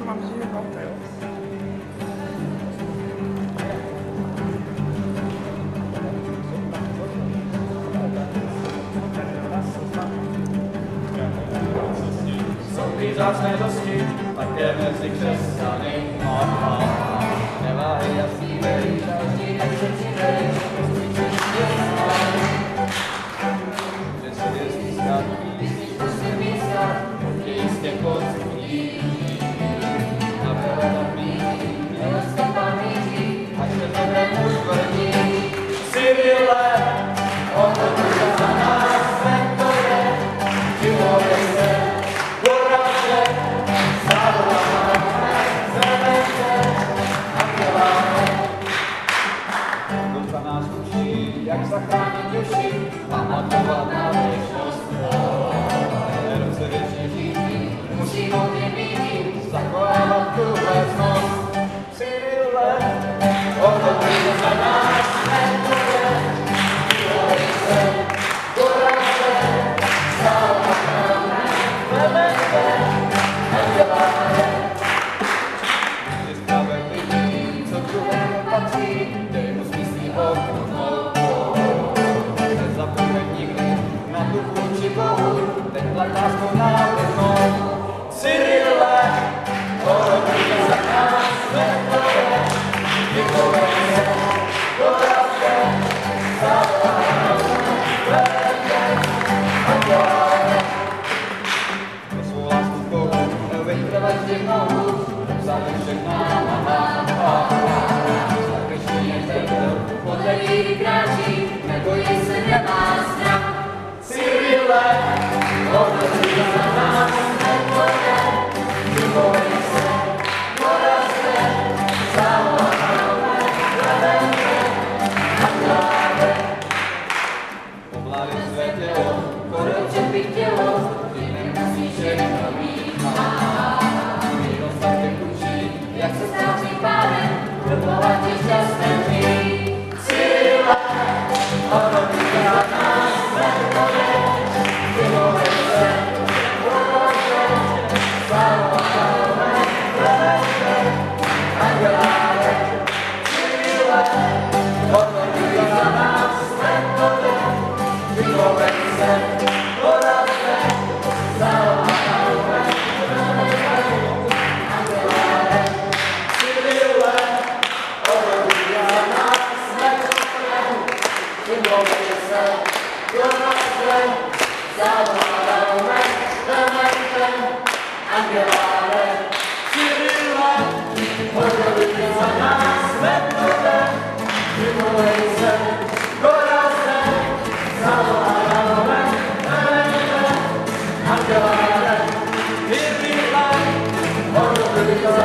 mam żywotę. Jsou vzácné dosti, také mezi křesťany. Neváhy jasný verí, žádný nechci verí, že se je získat, jistý místa, jistě podský. Na veleda mít, milosti paměti, až se tebe muž tvrdí. Cyrille, odhodí za nás, to je, živovej se, poraže, zavoláme, zemete, anděláme. Ducha nás učí, jak zachránit duši, pamatovat na věčnost. Nerv se věčně žít, musí hodně být, zachovávat tu hlesnost. Cyrille, odhodí za nás, to je, živovej se, poraže, zavoláme, zemete, anděláme. Jsi spravedlivý, co druhému patří, dej mu smyslí hodnotou. Nezapomeň nikdy na tu vůči Bohu, teď láskou návěrnou. Cyrille, odhodí za nás, to je, vychovej se, poražte, zavoláme, zemete, anděláme. Pro svou lásku k Bohu, nevytrvat vždy mohu, závěr všechná má. Zakryštěně tebe, podle víry kráčí, nebojí se, nemá strach. Cyrille, odhodí za nás, to je, vychovej se, poražte, zavoláme, zemete, anděláme. Ovládej své tělo, poroučet bych tělo, ty nemusíš všechno mít má. Milost tak tě učí, jak se stát svým pánem, do bohatě šťastné žít. Cyrille, odhodí za nás, to je, vychovej se, poražte, zavoláme, zemete, anděláme. Cyrille, odhodí za nás, to je, vychovej se, poražte, zavoláme, zemete, anděláme. Cyrille, odhodí za nás, vychovej se, poražte, zavoláme, zemete, anděláme. Cyrille, odhodí za nás, vychovej se, poražte, zavoláme, zemete, anděláme. Cyrille, odhodí za